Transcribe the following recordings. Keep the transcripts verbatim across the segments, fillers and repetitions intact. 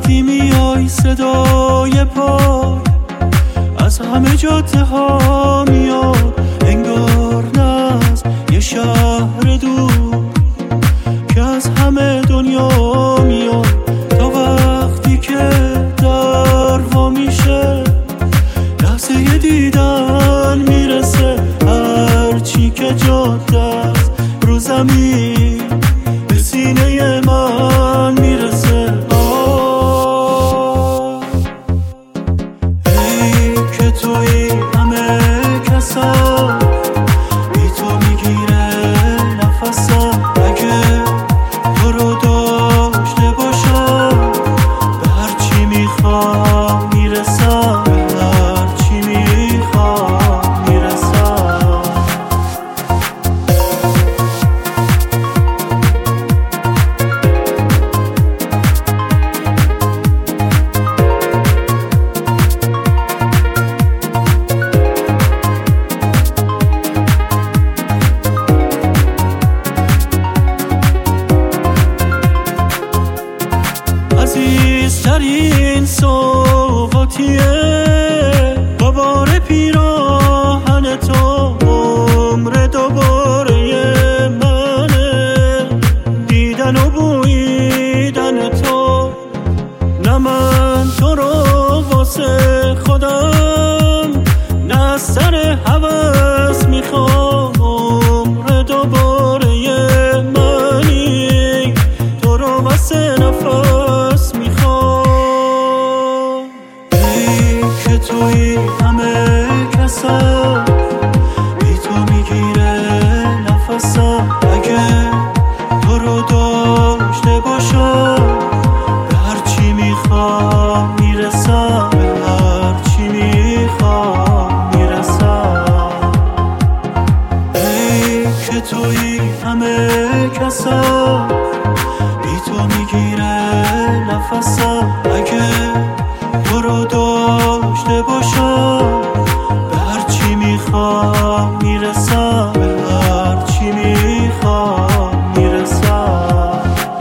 وقتی میای صدای پای از همه جاده ها میاد، انگار نه از یه شهر دور که از همه دنیا میاد. تا وقتی که در وا میشه لحظه یه دیدن میرسه، هرچی که جاده است رو زمین به سینه من میرسه. آه ای که توی همه کسا بی تو میگیره نفسم، اگه تو رو داشته باشم به هرچی میخوام میرسم، به هرچی میخوام میرسم. عزیزترین سوغاتیه دوباره پیراهن تو، عمر دوباره منه دیدن و بویدن تو. نه من تو رو واسه خودم نه از سر هوس میخوام، عمر دوباره منی تو رو واسه نفس میخوام. ای که توی همه کسا بی تو میگیره نفسم، اگه تو رو داشته باشم به هرچی میخوام میرسم، به هرچی میخوام میرسم. ای که توی همه کسا بی تو میگیره نفسم، اگه تو رو داشته باشم به هرچی میخوام میرسم، به هرچی میخوام میرسم.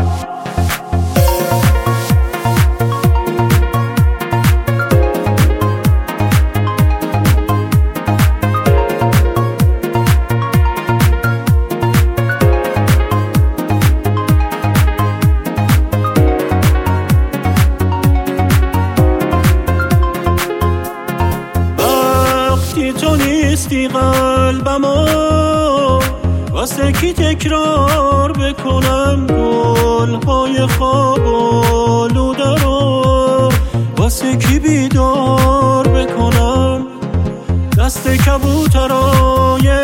تو نیستی قلبمو واسه کی تکرار بکنم، گلهای خواب آلوده رو واسه کی بیدار بکنم. دست کبوترای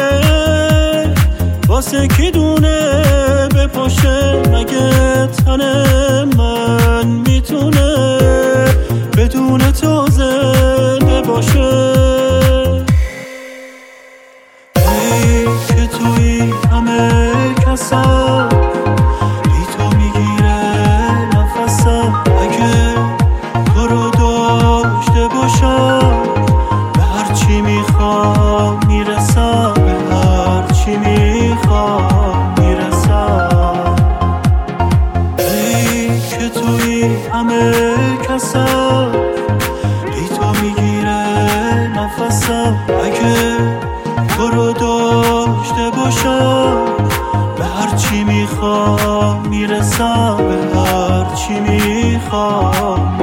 واسه کی دونه بپاشه، مگه تن من میتونه بدون تو زنده باشه. که توی همه کسا بی تو میگیره نفسم، اگه تو رو داشته باشم به هرچی میخوام میرسم، به هرچی میخوام میرسم. ای که توی همه کسا بی تو میگیره نفسم، اگه تو رو داشته باشم به هرچی میخوام میرسم، به هرچی میخوام